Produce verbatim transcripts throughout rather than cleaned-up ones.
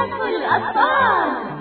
حديقة الأطفال.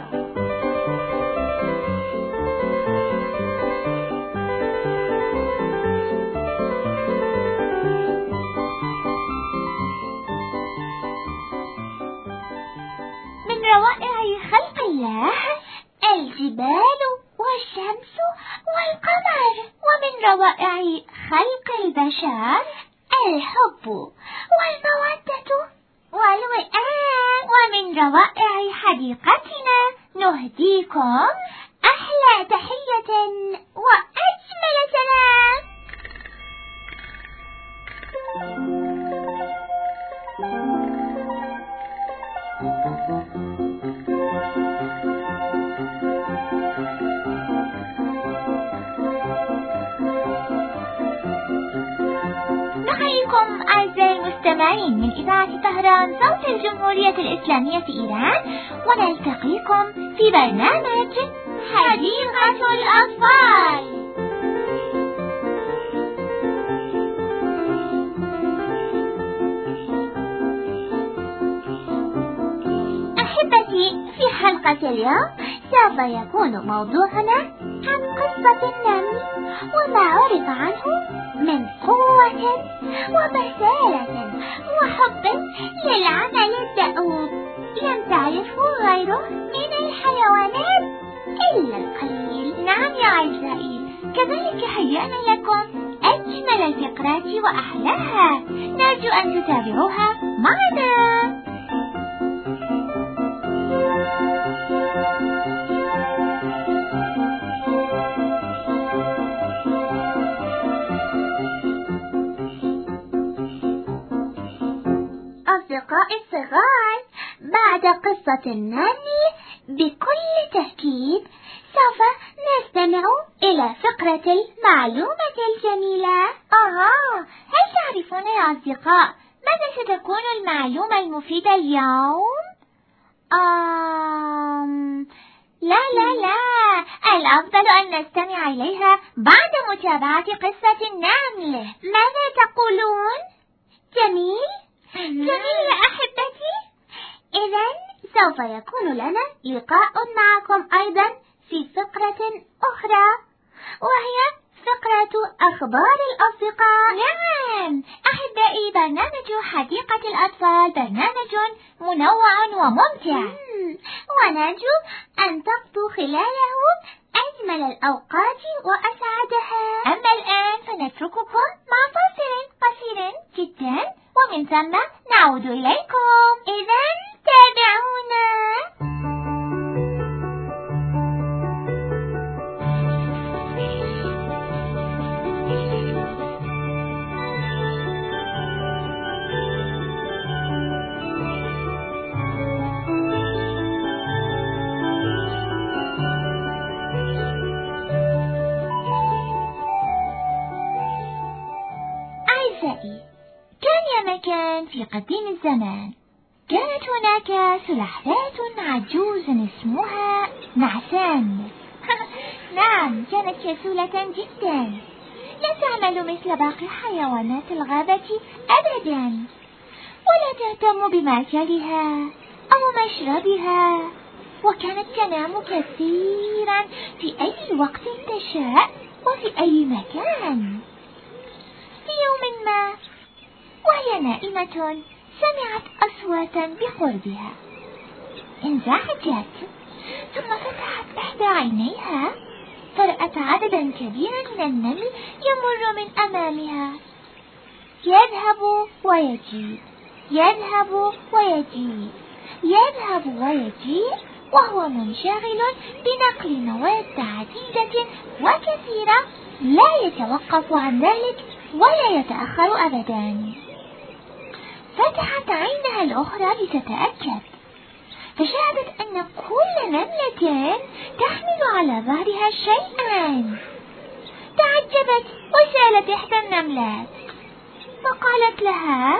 من روائع خلق الله الجبال والشمس والقمر، ومن روائع خلق البشر الحب والمودة والوئام، ومن روائع حديقتنا نهديكم أحلى تحية وأجمل سلام. نحييكم أعزائي المستمعين من إذاعة طهران صوت الجمهورية الإسلامية في إيران، ونلتقيكم في برنامج حديقة الأطفال. أحبتي، في حلقة اليوم سوف يكون موضوعنا عن قصة النمل وما عرف عنه من قوة وبسالة وحب للعمل الدؤوب لم تعرفه غيره من الحيوانات إلا القليل. نعم يا أعزائي، كذلك هيأنا لكم أجمل الفقرات وأحلاها، نرجو أن تتابعوها معنا. أصدقائي الصغار، بعد قصة النمل بكل تأكيد سوف نستمع إلى فقرة المعلومة الجميلة. آه، هل تعرفون يا أصدقاء ماذا ستكون المعلومة المفيدة اليوم؟ آم... لا لا لا، الأفضل أن نستمع إليها بعد متابعة قصة النمل. ماذا تقولون؟ جميل؟ جميل يا أحبتي. إذن سوف يكون لنا لقاء معكم أيضا في فقرة أخرى، وهي فقرة أخبار الأصدقاء. نعم أحبائي، برنامج حديقة الأطفال برنامج منوع وممتع، ونرجو أن تقضوا خلاله أجمل الأوقات وأسعدها. أما الآن فنترككم مع فاصل قصير جدا، ومن ثم نعود إليكم. إذن تابعونا. أعزائي، كان يا مكان في قديم الزمان كانت هناك سلحفاة عجوز اسمها نعسان. نعم، كانت كسولة جدا، لا تعمل مثل باقي حيوانات الغابة أبدا، ولا تهتم بمأكلها أو مشربها، وكانت تنام كثيرا في أي وقت تشاء وفي أي مكان. في يوم ما وهي نائمة سمعت أصواتا بقربها، انزعجت ثم فتحت إحدى عينيها فرأت عددا كبيرا من النمل يمر من أمامها، يذهب ويجيء يذهب ويجيء يذهب ويجيء وهو منشغل بنقل مواد عديدة وكثيرة، لا يتوقف عن ذلك ولا يتأخر أبدا. فتحت عينها الأخرى لتتأكد، فشاهدت أن كل نملة تحمل على ظهرها شيئا. تعجبت وسألت إحدى النملات فقالت لها: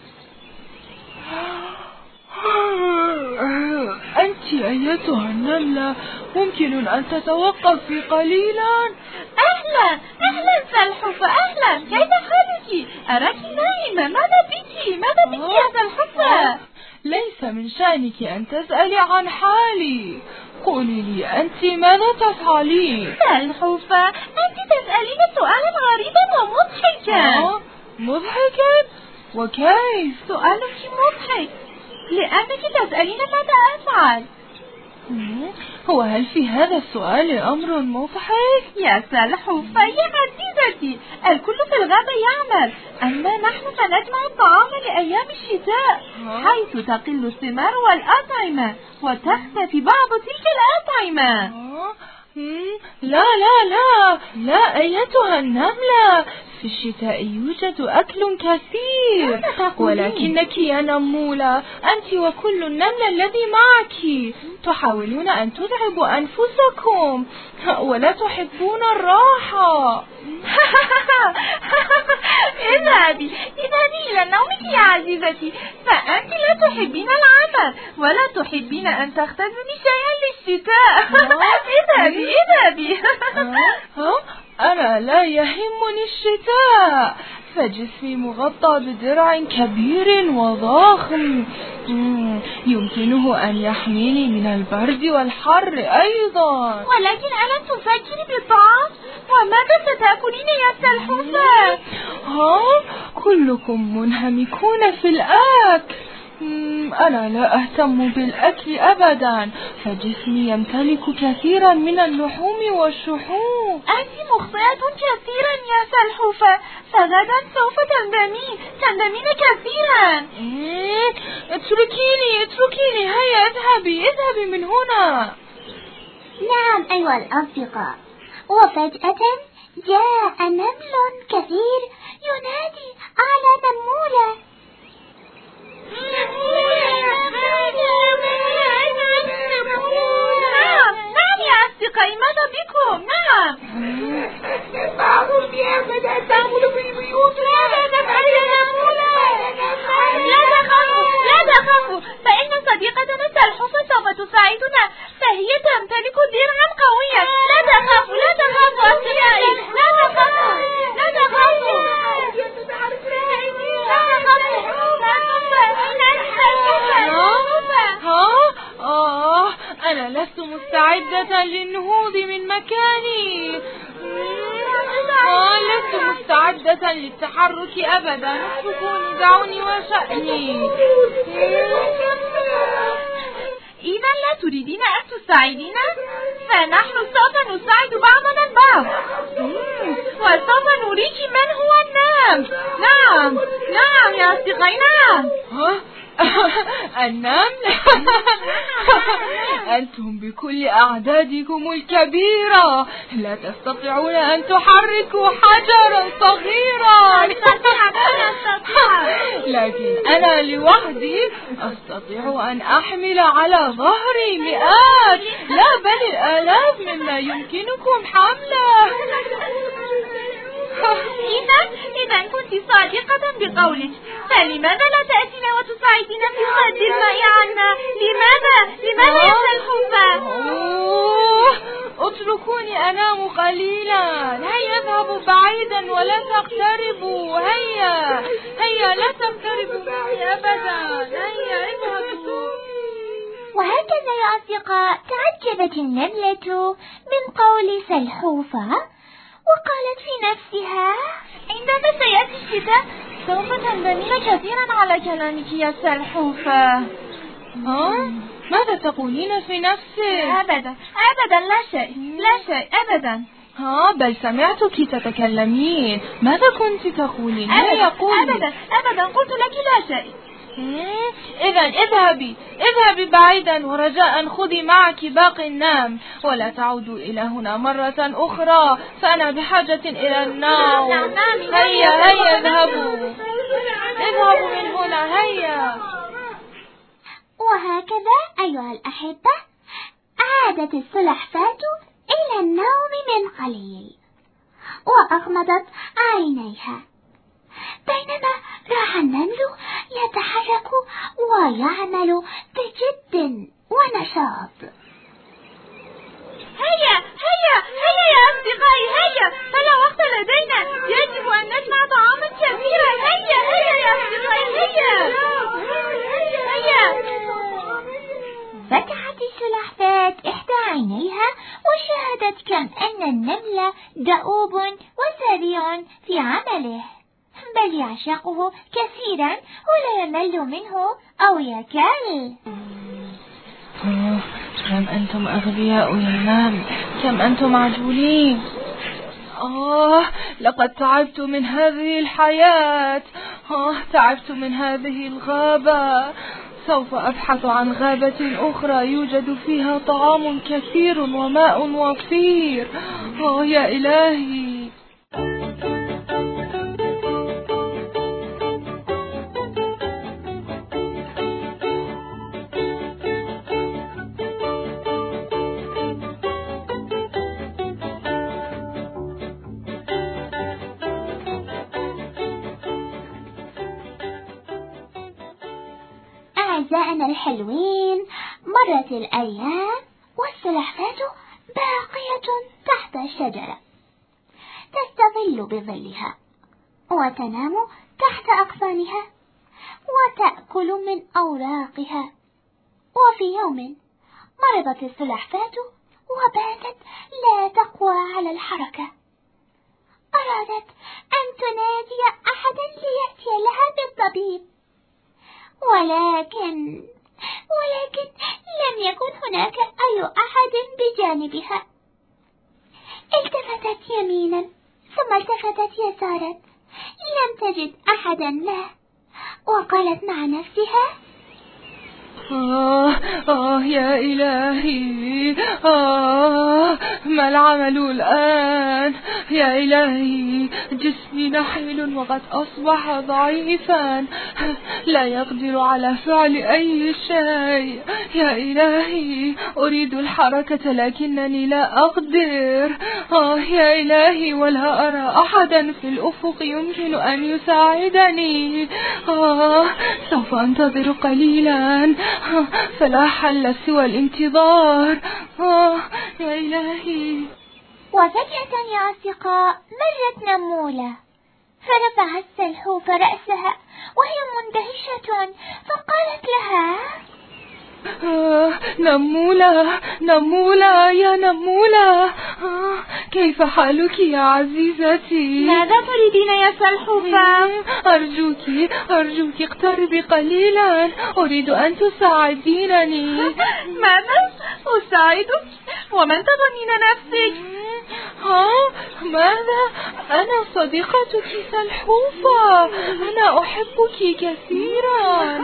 أنت أيتها النملة ممكن أن تتوقفي قليلا؟ أهلا أهلا سلحفاة، أهلا، كيف حالك؟ أراك نائمة، ماذا بك؟ ماذا بك يا سلحفاة؟ ليس من شأنك أن تسألي عن حالي. قولي لي أنت ماذا تفعلين؟ سلحفاة، أنت تسألين سؤالا غريبا ومضحكا. آه، مضحكا؟ وكيف؟ سؤالك مضحك لأنك تسألين ماذا أفعل. هو هل في هذا السؤال أمر مضحك؟ يا سلحفاة يا عزيزتي، الكل في الغابة يعمل، أما نحن فنجمع الطعام لأيام الشتاء حيث تقل الثمار والأطعمة وتختفي بعض تلك الأطعمة. لا لا لا لا أيتها النملة، في الشتاء يوجد أكل كثير، ولكنك يا نمولة أنت وكل النمل الذي معك تحاولون أن تتعبوا أنفسكم ولا تحبون الراحة. اذهبي اذهبي إلى نومك يا عزيزتي، فأنت لا تحبين العمل ولا تحبين أن تختزني شيئا للشتاء. اذهبي اذهبي. أنا لا يهمني الشتاء، فجسمي مغطى بدرع كبير وضخم يمكنه أن يحميني من البرد والحر أيضا. ولكن ألم تفكري بالطعام؟ وماذا ستأكلين يا سلحفاة؟ ها؟ كلكم منهمكون في الأكل. أنا لا أهتم بالأكل أبدا، فجسمي يمتلك كثيرا من اللحوم والشحوم. أنت مخطئة كثيرا يا سلحفاة، فغدا سوف تندمين تندمين كثيرا. اتركيني اتركيني هيا اذهبي اذهبي من هنا. نعم أيها الأصدقاء، وفجأة جاء نمل كثير ينادي على نمولة. نعم نعم يا أصدقائي، ماذا بكم؟ نعم بعضهم يأخذ التعامل في البيوت. لا تفعل يا نمولة، لا تخافوا لا تخافوا، فإن صديقتنا سلحفاة سوف تساعدنا، فهي تمتلك درعا قويا. لا تخافوا لا تخافوا أصدقائي، لا تخافوا لا تخافوا آه أنا لست مستعدة للنهوض من مكاني. آه لست مستعدة للتحرك أبدا، اتركوني دعوني وشأني. إذا لا تريدين أن تساعدينا؟ فنحن سوف نساعد بعضنا البعض، وسوف نريك من هو النمل. نعم نعم يا أصدقائي نعم. النمل؟ أنتم بكل أعدادكم الكبيرة لا تستطيعون أن تحركوا حجرا صغيرا. لكن أنا لوحدي أستطيع أن أحمل على ظهري مئات لا بل الآلاف مما يمكنكم حمله. إذا إذا كنت صادقة بقولك، فلماذا لا تأتينا وتساعدينا في صد الماء عنا؟ لماذا؟ لماذا يا سلحفاة؟ اتركوني أنام قليلا. هيا اذهبوا بعيدا ولا تقتربوا. هيا هيا لا تقتربوا مني أبدا. هيا اذهبوا. وهكذا يا أصدقاء تعجبت النملة من قول سلحفاة، وقالت في نفسها: عندما سيأتي الشتاء سوف تندمين كثيرا على كلامك يا سلحفاة. ها؟ ماذا تقولين في نفسك؟ أبدا أبدا لا شيء لا شيء أبدا. ها بل سمعتك تتكلمين. ماذا كنت تقولين؟ أبدا أبدا أبدا قلت لك لا شيء. إذا اذهبي اذهبي بعيدا، ورجاء خذي معك باقي النوم ولا تعودوا إلى هنا مرة أخرى، فأنا بحاجة إلى النوم. هيا هيا اذهبوا اذهبوا من هنا هيا. وهكذا أيها الأحبة عادت السلحفاة إلى النوم من قليل، وأغمضت عينيها، بينما راح النمل يتحرك ويعمل بجد ونشاط. هيا هيا هيا يا أصدقائي هيا، فلا وقت لدينا، يجب أن نجمع طعاما كثيرا. هيا هيا يا أصدقائي هيا هيا بل يعشقه كثيرا ولا يمل منه أو يكل. آه، كم أنتم أغبياء يا نام، كم أنتم عجولين. آه لقد تعبت من هذه الحياة، آه تعبت من هذه الغابة. سوف أبحث عن غابة أخرى يوجد فيها طعام كثير وماء وفير. آه يا إلهي. أعزائنا الحلوين، مرت الأيام والسلحفاة باقية تحت الشجرة تستظل بظلها وتنام تحت أغصانها وتأكل من أوراقها. وفي يوم مرضت السلحفاة وباتت لا تقوى على الحركة. أرادت أن تنادي أحدا ليأتي لها بالطبيب، ولكن ولكن لم يكن هناك أي أحد بجانبها. التفتت يمينا ثم التفتت يسارا، لم تجد أحدا له، وقالت مع نفسها: آه آه يا إلهي، آه ما العمل الآن؟ يا إلهي، جسمي نحيل وقد أصبح ضعيفا، لا يقدر على فعل أي شيء. يا إلهي، أريد الحركة لكنني لا أقدر. آه يا إلهي، ولا أرى أحدا في الأفق يمكن أن يساعدني. آه سوف أنتظر قليلا، فلا حل سوى الانتظار. آه يا إلهي. وفجأة يا أصدقاء مرت نمولة، فرفعت السلحوفة رأسها وهي مندهشة، فقالت لها: آه نمولة نمولة يا نمولة، آه كيف حالك يا عزيزتي؟ ماذا تريدين يا سلحوفة؟ أرجوك أرجوك اقتربي قليلا، أريد أن تساعدينني. ماذا أساعدك؟ ومن تظنين نفسك؟ ها ماذا؟ أنا صديقتك سلحوفة، أنا أحبك كثيرا.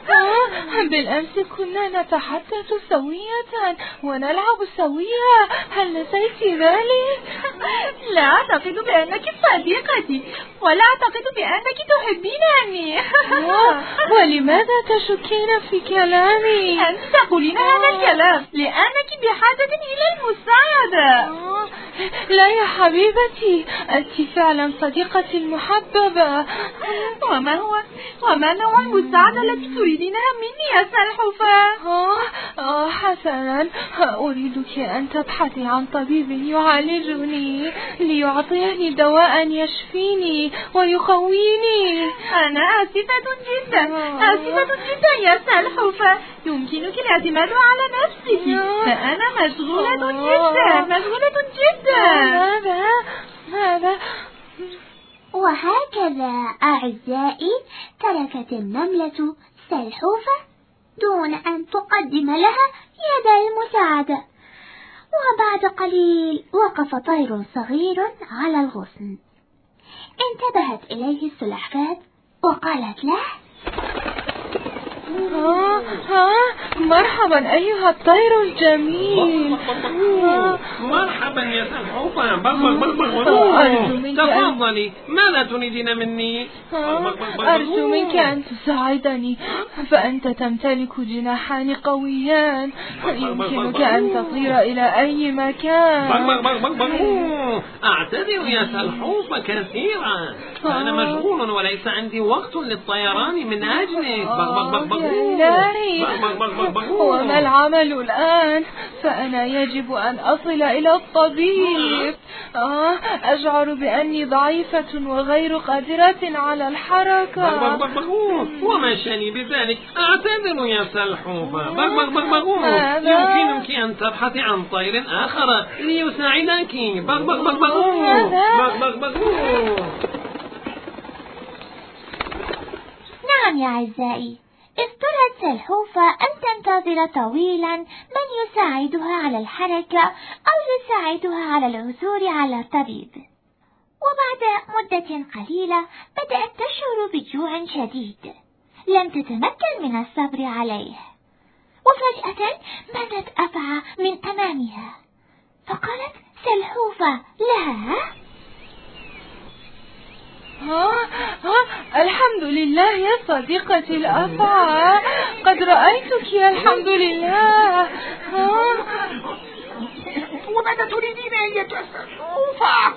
بالأمس كنا نتحدث سوية ونلعب سوية، هل نسيت ذلك؟ لا أعتقد بأنك صديقتي، ولا أعتقد بأنك تحبينني. ولماذا تشكين في كلامي؟ أنت تقولين هذا الكلام لأنك بحاجة إلى المساعدة. لا يا حبيبتي، أنت فعلا صديقتي المحببة. وما هو وما نوع المساعدة التي تريدينها مني يا سلحوفة؟ آه آه حسنا، أريدك أن تبحثي عن طبيب يعالجني ليعطيني دواء يشفيني ويقويني. أنا آسفة جدا آسفة جدا يا سلحوفة، يمكنك الاعتماد على نفسك، فأنا مشغولة جدا مشغولة جدا. ماذا ماذا وهكذا أعزائي تركت النملة سلحوفة دون أن تقدم لها يد المساعدة. وبعد قليل وقف طير صغير على الغصن، انتبهت إليه السلحفاة وقالت له: ها ها مرحبا أيها الطير الجميل. مرحبا يا سلحوفة، تفضلي، ماذا تريدين مني؟ أرجو منك أن تساعدني، فأنت تمتلك جناحان قويان، يمكنك أن تطير إلى أي مكان. أعتذر يا سلحوفة كثيرا، أنا مشغول وليس عندي وقت للطيران من أجلك. إلهي، وما العمل الآن؟ فأنا يجب أن أصل إلى الطبيب. آه أشعر بأني ضعيفة وغير قادرة على الحركة. وما شأني بذلك؟ أعتذر يا سلحوفة. يمكنك أن تبحثي عن طير آخر ليساعدك. نعم يا أعزائي، اضطرت سلحوفة أن تنتظر طويلا من يساعدها على الحركة أو يساعدها على العثور على طبيب. وبعد مدة قليلة بدأت تشعر بجوع شديد لم تتمكن من الصبر عليه، وفجأة ماتت أفعى من أمامها، فقالت سلحوفة لها: ها ها الحمد لله يا صديقتي الأفعى، قد رأيتك يا الحمد لله. ها وماذا تريدين أيتها السلحوفة؟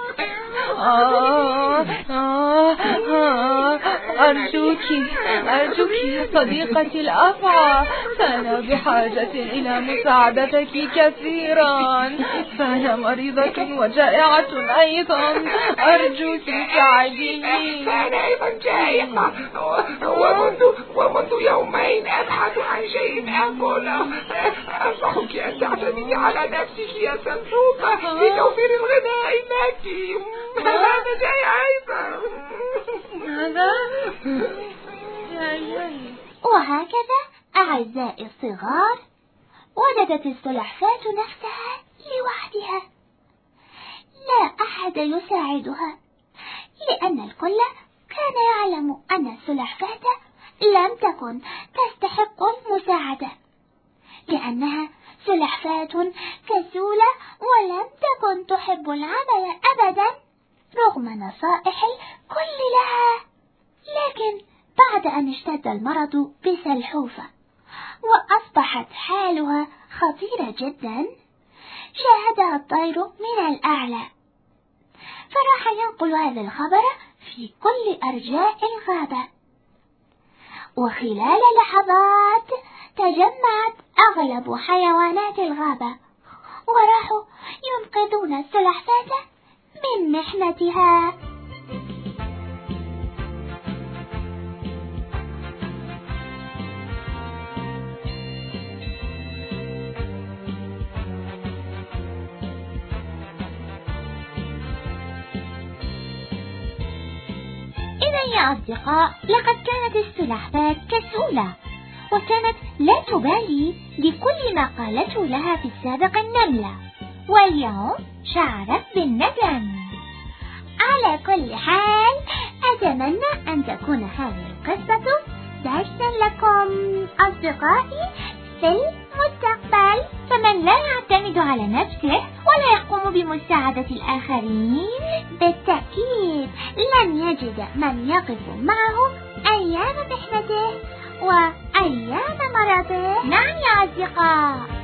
آه آه آه أرجوك أرجوك يا صديقتي الأفعى، فأنا بحاجة إلى مساعدتك كثيرا، فأنا مريضة وجائعة أيضا، أرجوك ساعديني. أنا أيضا جائعة، ومنذ ومنذ يومين أبحث عن شيء أكله. أنصحك أن تعتمدي على نفسك يا سلحوفة لتوفير الغذاء لك. هذا جاي أيضا. هذا وهكذا أعزائي الصغار وجدت السلحفاة نفسها لوحدها، لا أحد يساعدها، لأن الكل كان يعلم أن السلحفاة لم تكن تستحق المساعدة، لأنها سلحفاة كسولة ولم تكن تحب العمل أبدا رغم نصائح الكل لها. لكن بعد أن اشتد المرض بسلحوفة وأصبحت حالها خطيرة جدا، شاهدها الطير من الأعلى، فراح ينقل هذا الخبر في كل أرجاء الغابة. وخلال لحظات تجمعت أغلب حيوانات الغابة وراحوا ينقذون السلحفاة من محنتها. إذن يا أصدقاء، لقد كانت السلحفاة كسولة، وكانت لا تبالي بكل ما قالته لها في السابق النملة، واليوم شعرت بالندم. على كل حال، أتمنى أن تكون هذه القصة درسا لكم أصدقائي في المستقبل، فمن لا يعتمد على نفسه ولا يقوم بمساعدة الآخرين بالتأكيد لن يجد من يقف معه أيام محنته وأيام مرضه. نعم يا أصدقاء.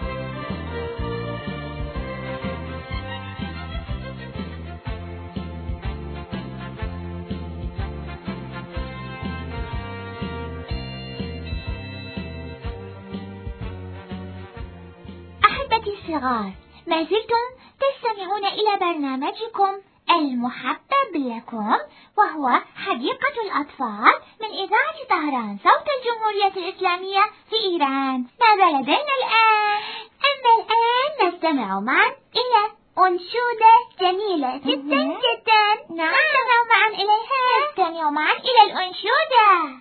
أحبتي الصغار، ما زلتم تستمعون إلى برنامجكم المحبب لكم، وهو حديقة الأطفال من إذاعة طهران صوت الجمهورية الإسلامية في إيران. ماذا لدينا الآن؟ أما الآن نستمع معا إلى أنشودة جميلة جدا جدا. نعم، نستمع معا إليها. نستمع معا إلى الأنشودة.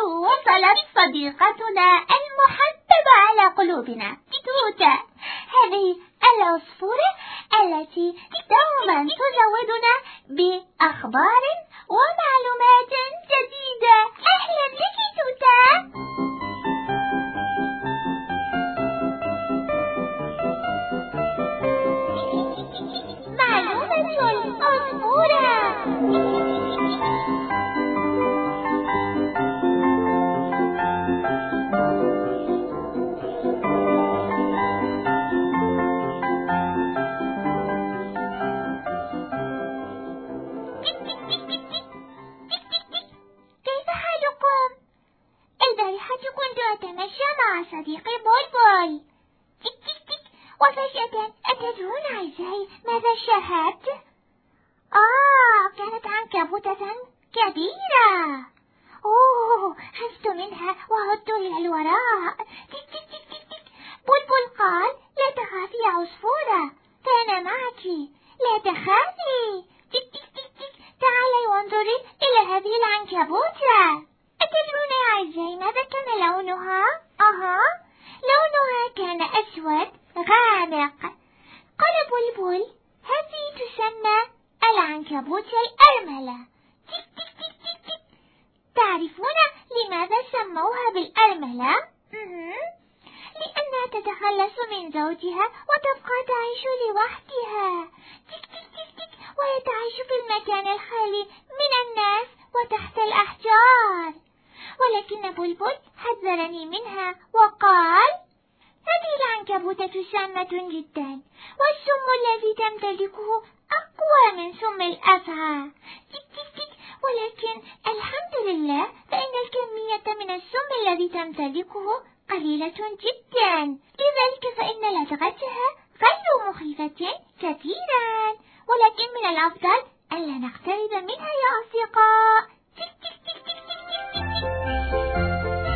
وصلت صديقتنا المحببة على قلوبنا توتة، هذه العصفورة التي دوما تزودنا بأخبار ومعلومات جديدة. أهلا بك توتة. معلومة العصفورة. صديقي بلبل، تك تك تك، وفجأة أتدرون أعزائي ماذا شاهدت؟ آه، كانت عنكبوتة كبيرة. أوه، هزت منها وعدت إلى الوراء. تك تك تك تك تك، بلبل قال: لا تخافي يا عصفورة، فأنا معك، لا تخافي. تك تك تك تك، تعالي وانظري إلى هذه العنكبوتة. أتدرون يا أعزائي ماذا كان لونها؟ أها، لونها كان أسود غامق. قال بلبل: هذه تسمى العنكبوت الأرملة. تك تك تك تك تك، تعرفون لماذا سموها بالأرملة؟ لأنها تتخلص من زوجها وتبقى تعيش لوحدها. تك تك تك تك، وهي تعيش في المكان الخالي من الناس وتحت الأحجار. ولكن بلبل حذرني منها وقال: هذه العنكبوتة سامة جدا، والسم الذي تمتلكه أقوى من سم الأفعى. تك تك تك، ولكن الحمد لله فإن الكمية من السم الذي تمتلكه قليلة جدا، لذلك فإن لدغتها غير مخيفة كثيرا، ولكن من الأفضل ألا نقترب منها يا أصدقاء. تك تك تك تك تك تك تك.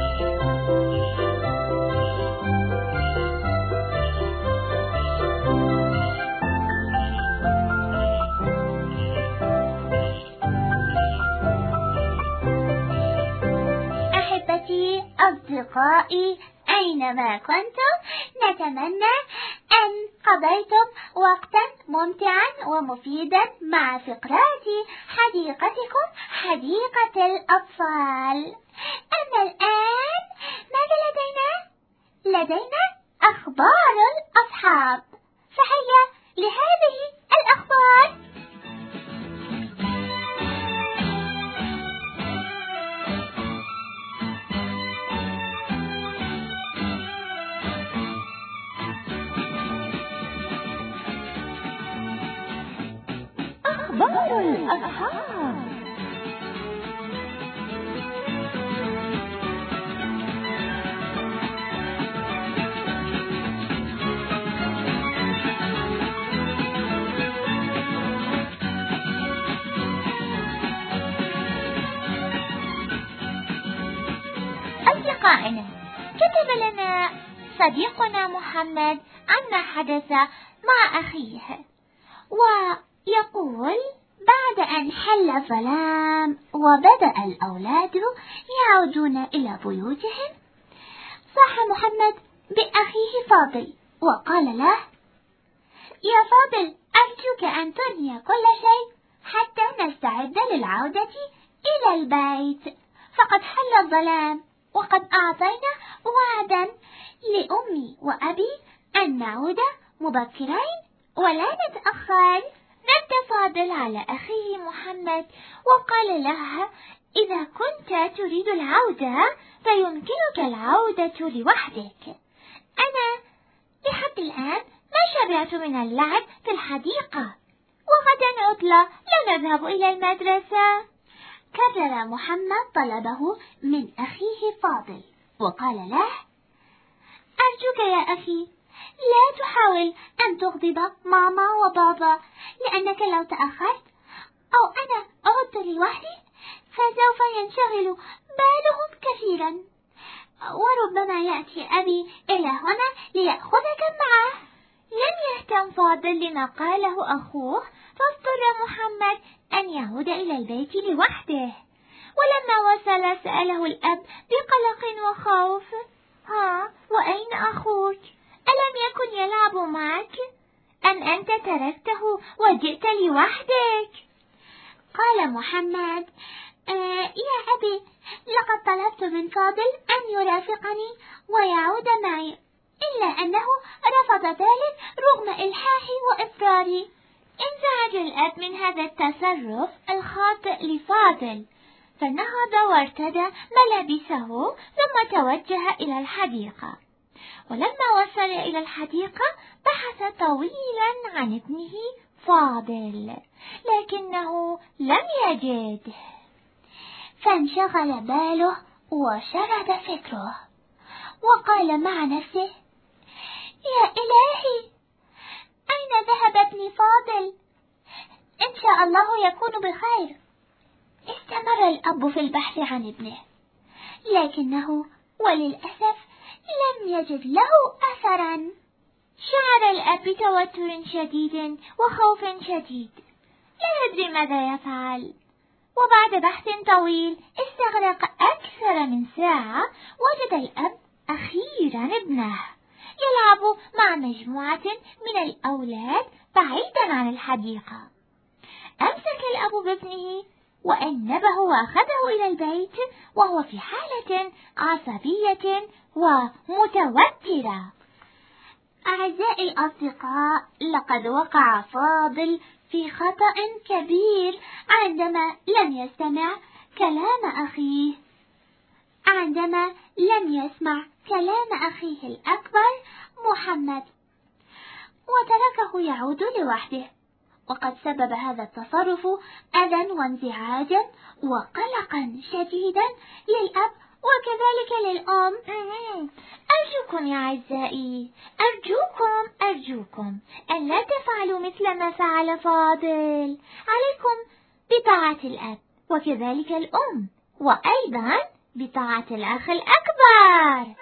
أصدقائي أينما كنتم، نتمنى أن قضيتم وقتا ممتعا ومفيدا مع فقرات حديقتكم حديقة الأطفال. أما الآن ماذا لدينا؟ لدينا أخبار الأصحاب، فهيا لهذه الأخبار. أخبار الأصحاب. أصدقائنا، كتب لنا صديقنا محمد عما حدث مع أخيه، ويقول: بعد أن حل الظلام وبدأ الأولاد يعودون إلى بيوتهم، صاح محمد بأخيه فاضل وقال له: يا فاضل، أرجوك أن تنهي كل شيء حتى نستعد للعودة إلى البيت، فقد حل الظلام وقد أعطينا وعدا لأمي وأبي أن نعود مبكرين ولا نتأخر. رد فاضل على أخيه محمد وقال له: إذا كنت تريد العودة فيمكنك العودة لوحدك، أنا لحد الآن ما شبعت من اللعب في الحديقة، وغدا عطلة لا نذهب إلى المدرسة. كرر محمد طلبه من أخيه فاضل وقال له: أرجوك يا أخي، لا تحاول أن تغضب ماما وبابا، لأنك لو تأخرت أو أنا عدت لوحدي فسوف ينشغل بالهم كثيرا، وربما يأتي أبي إلى هنا ليأخذك معه. لم يهتم فاضل لما قاله أخوه، فاضطر محمد أن يعود إلى البيت لوحده. ولما وصل سأله الأب بقلق وخوف: ها، وأين أخوك؟ ألم يكن يلعب معك؟ أم أنت تركته وجئت لوحدك؟ قال محمد: آه يا أبي، لقد طلبت من فاضل أن يرافقني ويعود معي، إلا أنه رفض ذلك رغم إلحاحي وإصراري. انزعج الأب من هذا التصرف الخاطئ لفاضل، فنهض وارتدى ملابسه ثم توجه إلى الحديقة. ولما وصل إلى الحديقة بحث طويلا عن ابنه فاضل، لكنه لم يجده، فانشغل باله وشرد فكره، وقال مع نفسه: يا إلهي، أين ذهب ابني فاضل؟ إن شاء الله يكون بخير. استمر الأب في البحث عن ابنه، لكنه وللأسف لم يجد له أثرا. شعر الأب بتوتر شديد وخوف شديد، لا يدري ماذا يفعل. وبعد بحث طويل استغرق أكثر من ساعة، وجد الأب أخيرا ابنه يلعب مع مجموعة من الأولاد بعيدا عن الحديقة. أمسك الأب بابنه وأنبه وأخذه إلى البيت وهو في حالة عصبية ومتوترة. أعزائي الأصدقاء، لقد وقع فاضل في خطأ كبير عندما لم يستمع كلام أخيه عندما لم يسمع كلام أخيه الأكبر محمد، وتركه يعود لوحده، وقد سبب هذا التصرف أذى وانزعاجا وقلقا شديدا للأب وكذلك للأم. أرجوكم يا أعزائي، أرجوكم أرجوكم أن لا تفعلوا مثل ما فعل فاضل. عليكم بطاعة الأب وكذلك الأم، وأيضا بطاعة الأخ الأكبر.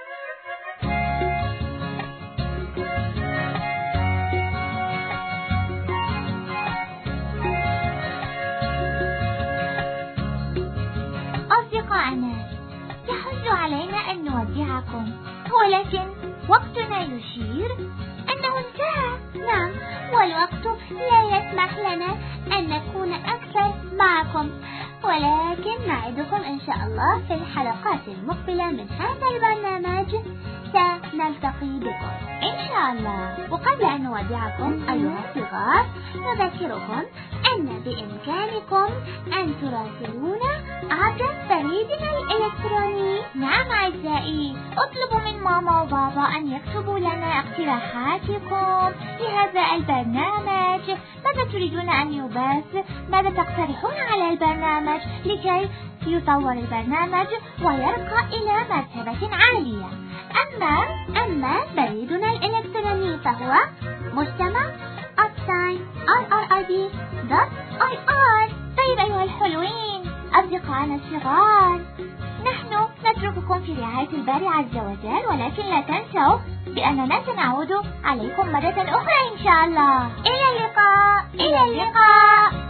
أصدقائنا، يحز علينا أن نودعكم، ولكن وقتنا يشير أنه انتهى. نعم، والوقت لا يسمح لنا أن نكون أكثر معكم، ولكن نعدكم إن شاء الله في الحلقات المقبلة من هذا البرنامج سنلتقي بكم إن شاء الله. وقبل أن نودعكم أيها الصغار، نذكركم أن بإمكانكم أن تراسلونا عبر بريدنا الإلكتروني. نعم أعزائي، اطلبوا من ماما وبابا أن يكتبوا لنا اقتراحاتكم لهذا البرنامج. ماذا تريدون أن يبث؟ ماذا تقترحون على البرنامج لكي يطور البرنامج ويرقى إلى مرتبة عالية؟ أما أما بريدنا الإلكتروني فهو مجتمع آر آر آي دي دوت آي آر. طيب أيها الحلوين أصدقائنا الصغار، نحن نترككم في رعاية الباري عز وجل، ولكن لا تنسوا بأننا سنعود عليكم مرة أخرى إن شاء الله. إلى اللقاء. إلى اللقاء.